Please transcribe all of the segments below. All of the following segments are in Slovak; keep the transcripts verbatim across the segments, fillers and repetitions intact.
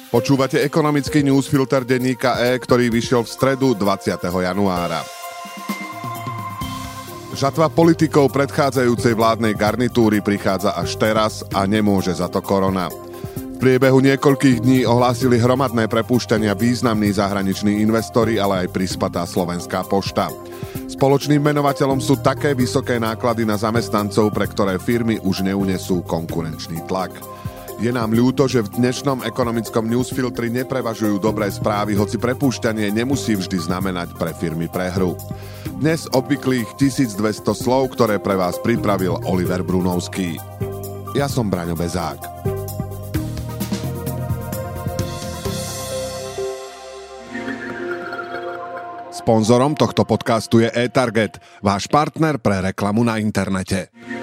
Počúvate ekonomický newsfilter denníka E, ktorý vyšiel v stredu dvadsiateho januára. Žatva politikov predchádzajúcej vládnej garnitúry prichádza až teraz a nemôže za to korona. V priebehu niekoľkých dní ohlásili hromadné prepúšťania významní zahraniční investori, ale aj prispatá Slovenská pošta. Spoločným menovateľom sú také vysoké náklady na zamestnancov, pre ktoré firmy už neunesú konkurenčný tlak. Je nám ľúto, že v dnešnom ekonomickom newsfiltri neprevažujú dobré správy, hoci prepúšťanie nemusí vždy znamenať pre firmy prehru. Dnes obvyklých tisícdvesto slov, ktoré pre vás pripravil Oliver Brunovský. Ja som Braňo Bezák. Sponzorom tohto podcastu je eTarget, váš partner pre reklamu na internete.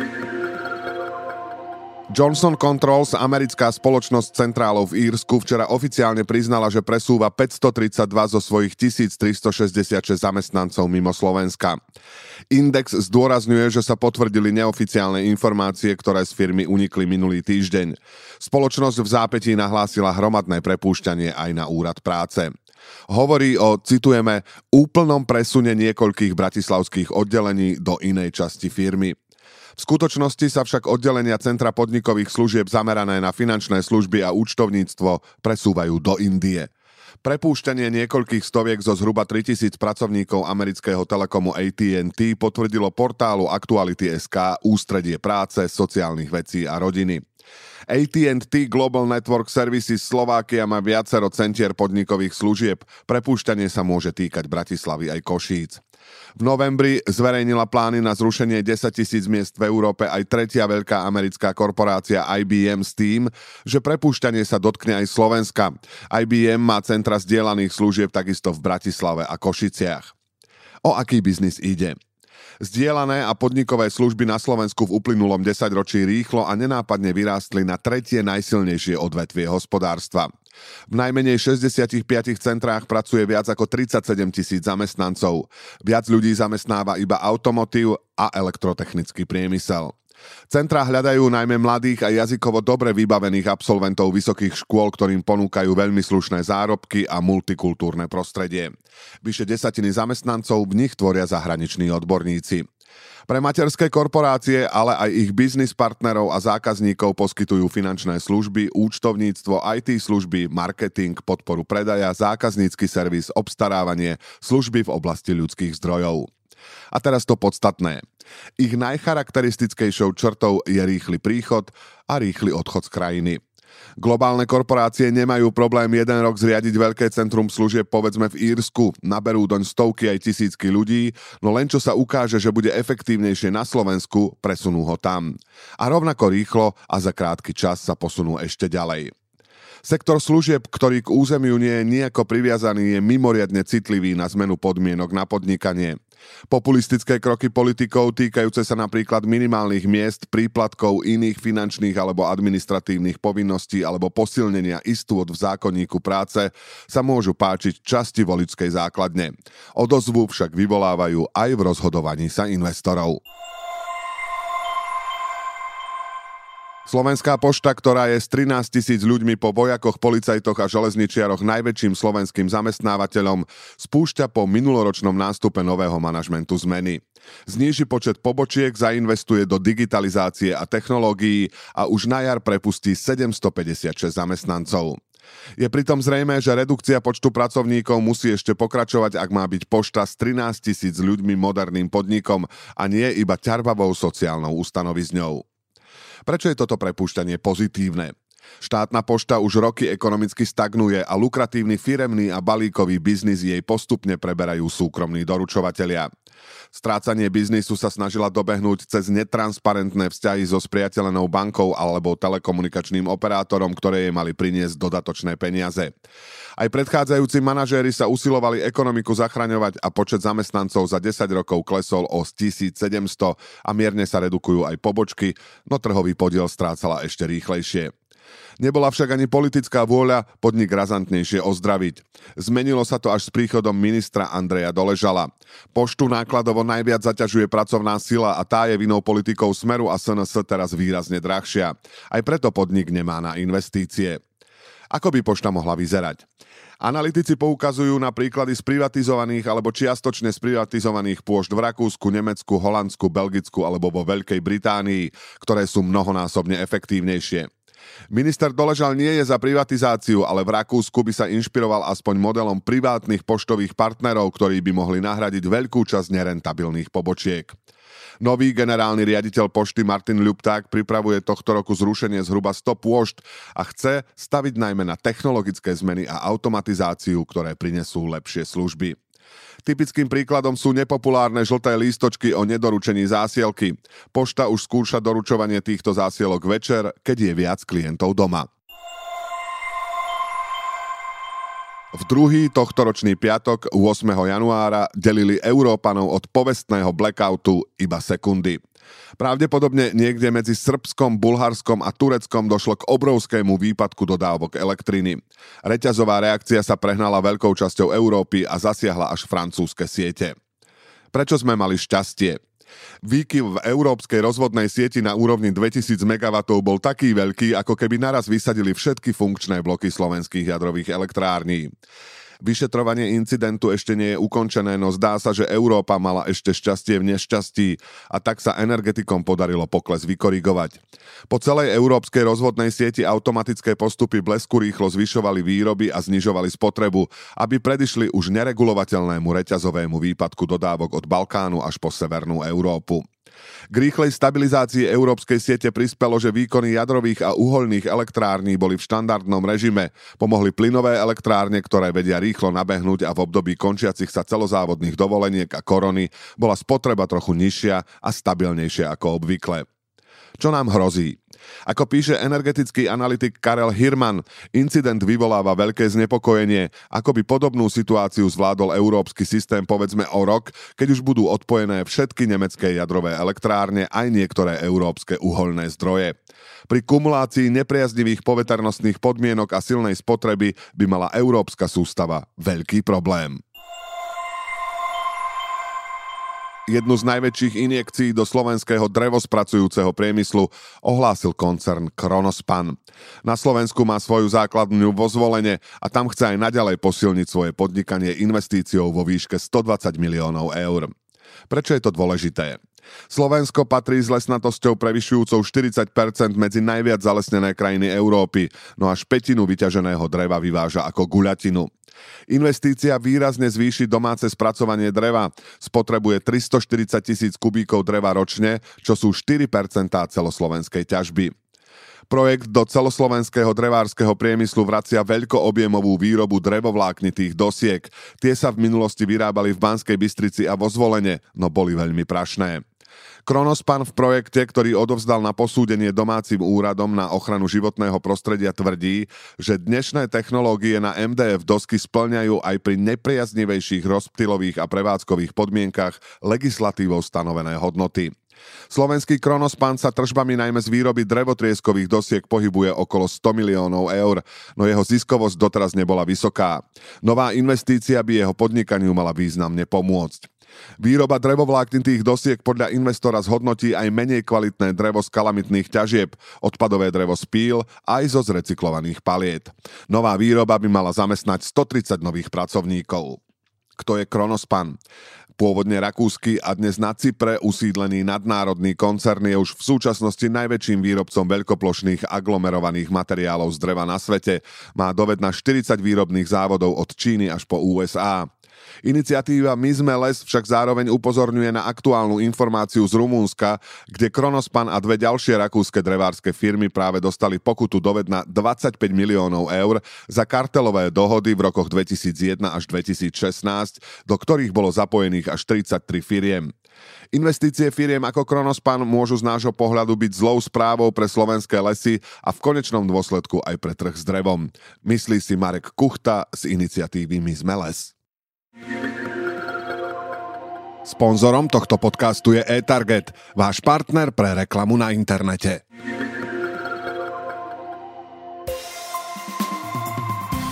Johnson Controls, americká spoločnosť s centrálou v Írsku, včera oficiálne priznala, že presúva päťstotridsaťdva zo svojich tisíctristošesťdesiatšesť zamestnancov mimo Slovenska. Index zdôrazňuje, že sa potvrdili neoficiálne informácie, ktoré z firmy unikli minulý týždeň. Spoločnosť v zápätí nahlásila hromadné prepúšťanie aj na úrad práce. Hovorí o, citujeme, úplnom presune niekoľkých bratislavských oddelení do inej časti firmy. V skutočnosti sa však oddelenia Centra podnikových služieb zamerané na finančné služby a účtovníctvo presúvajú do Indie. Prepúšťanie niekoľkých stoviek zo zhruba tritisíc pracovníkov amerického telekomu á té and té potvrdilo portálu Aktuality bodka es ká ústredie práce, sociálnych vecí a rodiny. á té and té Global Network Services Slovakia má viacero centier podnikových služieb. Prepúšťanie sa môže týkať Bratislavy aj Košíc. V novembri zverejnila plány na zrušenie desaťtisíc miest v Európe aj tretia veľká americká korporácia í bí em s tým, že prepúšťanie sa dotkne aj Slovenska. í bí em má centra zdieľaných služieb takisto v Bratislave a Košiciach. O aký biznis ide? Zdieľané a podnikové služby na Slovensku v uplynulom desaťročí rýchlo a nenápadne vyrástli na tretie najsilnejšie odvetvie hospodárstva. V najmenej šesťdesiatich piatich centrách pracuje viac ako tridsaťsedem tisíc zamestnancov. Viac ľudí zamestnáva iba automotív a elektrotechnický priemysel. Centrá hľadajú najmä mladých a jazykovo dobre vybavených absolventov vysokých škôl, ktorým ponúkajú veľmi slušné zárobky a multikultúrne prostredie. Vyše desatiny zamestnancov v nich tvoria zahraniční odborníci. Pre materské korporácie, ale aj ich biznis partnerov a zákazníkov poskytujú finančné služby, účtovníctvo, í té služby, marketing, podporu predaja, zákaznícky servis, obstarávanie, služby v oblasti ľudských zdrojov. A teraz to podstatné. Ich najcharakteristickejšou črtou je rýchly príchod a rýchly odchod z krajiny. Globálne korporácie nemajú problém jeden rok zriadiť veľké centrum služieb povedzme v Írsku, naberú doň stovky aj tisícky ľudí, no len čo sa ukáže, že bude efektívnejšie na Slovensku, presunú ho tam. A rovnako rýchlo a za krátky čas sa posunú ešte ďalej. Sektor služieb, ktorý k územiu nie je nijako priviazaný, je mimoriadne citlivý na zmenu podmienok na podnikanie. Populistické kroky politikov týkajúce sa napríklad minimálnych miest, príplatkov, iných finančných alebo administratívnych povinností alebo posilnenia istôt v zákonníku práce sa môžu páčiť časti voličskej základne. Odozvu však vyvolávajú aj v rozhodovaní sa investorov. Slovenská pošta, ktorá je s trinásť tisíc ľuďmi po vojakoch, policajtoch a železničiaroch najväčším slovenským zamestnávateľom, spúšťa po minuloročnom nástupe nového manažmentu zmeny. Zníži počet pobočiek, zainvestuje do digitalizácie a technológií a už na jar prepustí sedemstopäťdesiatšesť zamestnancov. Je pritom zrejmé, že redukcia počtu pracovníkov musí ešte pokračovať, ak má byť pošta s trinásť tisíc ľuďmi moderným podnikom a nie iba ťarbavou sociálnou ustanovizňou. Prečo je toto prepúšťanie pozitívne? Štátna pošta už roky ekonomicky stagnuje a lukratívny firemný a balíkový biznis jej postupne preberajú súkromní doručovatelia. Strácanie biznisu sa snažila dobehnúť cez netransparentné vzťahy so spriateľenou bankou alebo telekomunikačným operátorom, ktoré jej mali priniesť dodatočné peniaze. Aj predchádzajúci manažéri sa usilovali ekonomiku zachraňovať a počet zamestnancov za desať rokov klesol o tisícsedemsto a mierne sa redukujú aj pobočky, no trhový podiel strácala ešte rýchlejšie. Nebola však ani politická vôľa podnik razantnejšie ozdraviť. Zmenilo sa to až s príchodom ministra Andreja Doležala. Poštu nákladovo najviac zaťažuje pracovná sila a tá je vinou politikov Smeru a es en es teraz výrazne drahšia. Aj preto podnik nemá na investície. Ako by pošta mohla vyzerať? Analytici poukazujú na príklady sprivatizovaných alebo čiastočne sprivatizovaných pôšt v Rakúsku, Nemecku, Holandsku, Belgicku alebo vo Veľkej Británii, ktoré sú mnohonásobne efektívnejšie. Minister Doležal nie je za privatizáciu, ale v Rakúsku by sa inšpiroval aspoň modelom privátnych poštových partnerov, ktorí by mohli nahradiť veľkú časť nerentabilných pobočiek. Nový generálny riaditeľ pošty Martin Ľupták pripravuje tohto roku zrušenie zhruba sto pôšt a chce staviť najmä na technologické zmeny a automatizáciu, ktoré prinesú lepšie služby. Typickým príkladom sú nepopulárne žlté lístočky o nedoručení zásielky. Pošta už skúša doručovanie týchto zásielok večer, keď je viac klientov doma. V druhý tohtoročný piatok, ôsmeho januára, delili Európanov od povestného blackoutu iba sekundy. Pravdepodobne niekde medzi Srbskom, Bulharskom a Tureckom došlo k obrovskému výpadku dodávok elektriny. Reťazová reakcia sa prehnala veľkou časťou Európy a zasiahla až francúzske siete. Prečo sme mali šťastie? Výkyv v európskej rozvodnej sieti na úrovni dvetisíc megawattov bol taký veľký, ako keby naraz vysadili všetky funkčné bloky slovenských jadrových elektrární. Vyšetrovanie incidentu ešte nie je ukončené, no zdá sa, že Európa mala ešte šťastie v nešťastí a tak sa energetikom podarilo pokles vykorigovať. Po celej európskej rozvodnej sieti automatické postupy blesku rýchlo zvyšovali výroby a znižovali spotrebu, aby predišli už neregulovateľnému reťazovému výpadku dodávok od Balkánu až po severnú Európu. K rýchlej stabilizácii európskej siete prispelo, že výkony jadrových a uhoľných elektrární boli v štandardnom režime. Pomohli plynové elektrárne, ktoré vedia rýchlo nabehnúť a v období končiacich sa celozávodných dovoleniek a korony bola spotreba trochu nižšia a stabilnejšia ako obvykle. Čo nám hrozí? Ako píše energetický analytik Karel Hirman, incident vyvoláva veľké znepokojenie, ako by podobnú situáciu zvládol európsky systém povedzme o rok, keď už budú odpojené všetky nemecké jadrové elektrárne aj niektoré európske uhoľné zdroje. Pri kumulácii nepriaznivých poveternostných podmienok a silnej spotreby by mala európska sústava veľký problém. Jednu z najväčších injekcií do slovenského drevospracujúceho priemyslu ohlásil koncern Kronospan. Na Slovensku má svoju základňu vo Zvolene a tam chce aj naďalej posilniť svoje podnikanie investíciou vo výške stodvadsať miliónov eur. Prečo je to dôležité? Slovensko patrí s lesnatosťou prevyšujúcou štyridsať percent medzi najviac zalesnené krajiny Európy, no až pätinu vyťaženého dreva vyváža ako guľatinu. Investícia výrazne zvýši domáce spracovanie dreva. Spotrebuje tristoštyridsať tisíc kubíkov dreva ročne, čo sú štyri percentá celoslovenskej ťažby. Projekt do celoslovenského drevárskeho priemyslu vracia veľkoobjemovú výrobu drevovláknitých dosiek. Tie sa v minulosti vyrábali v Banskej Bystrici a vo Zvolene, no boli veľmi prašné. Kronospan v projekte, ktorý odovzdal na posúdenie domácim úradom na ochranu životného prostredia, tvrdí, že dnešné technológie na em dé ef dosky spĺňajú aj pri nepriaznivejších rozptylových a prevádzkových podmienkach legislatívou stanovené hodnoty. Slovenský Kronospan sa tržbami najmä z výroby drevotrieskových dosiek pohybuje okolo sto miliónov eur, no jeho ziskovosť doteraz nebola vysoká. Nová investícia by jeho podnikaniu mala významne pomôcť. Výroba drevovláknitých dosiek podľa investora zhodnotí aj menej kvalitné drevo z kalamitných ťažieb, odpadové drevo z píl aj zo zrecyklovaných paliet. Nová výroba by mala zamestnať stotridsať nových pracovníkov. Kto je Kronospan? Pôvodne rakúsky a dnes na Cypre usídlený nadnárodný koncern je už v súčasnosti najväčším výrobcom veľkoplošných aglomerovaných materiálov z dreva na svete. Má doved na štyridsať výrobných závodov od Číny až po ú es á. Iniciatíva My sme les však zároveň upozorňuje na aktuálnu informáciu z Rumunska, kde Kronospan a dve ďalšie rakúske drevárske firmy práve dostali pokutu doved na dvadsaťpäť miliónov eur za kartelové dohody v rokoch dvetisícjeden až dvetisícšestnásť, do ktorých bolo zapojených až tridsaťtri firiem. Investície firiem ako Kronospan môžu z nášho pohľadu byť zlou správou pre slovenské lesy a v konečnom dôsledku aj pre trh s drevom. Myslí si Marek Kuchta z iniciatívy My sme les. Sponzorom tohto podcastu je eTarget, váš partner pre reklamu na internete.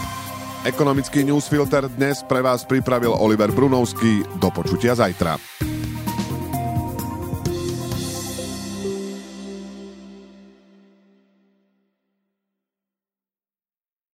Ekonomický newsfilter dnes pre vás pripravil Oliver Brunovský. Do počutia zajtra.